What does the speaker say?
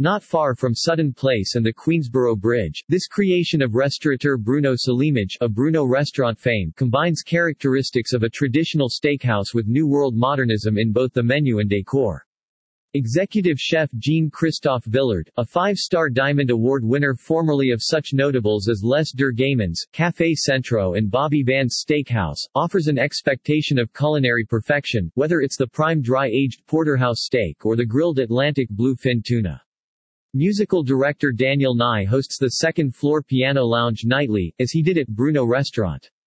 Not far from Sutton Place and the Queensborough Bridge, this creation of restaurateur Bruno Salimage, of Bruno restaurant fame, combines characteristics of a traditional steakhouse with New World modernism in both the menu and decor. Executive chef Jean-Christophe Villard, a 5-star Diamond Award winner formerly of such notables as Les Deux Gaimons, Café Centro and Bobby Van's Steakhouse, offers an expectation of culinary perfection, whether it's the prime dry-aged porterhouse steak or the grilled Atlantic bluefin tuna. Musical director Daniel Nye hosts the second-floor piano lounge nightly, as he did at Bruno Restaurant.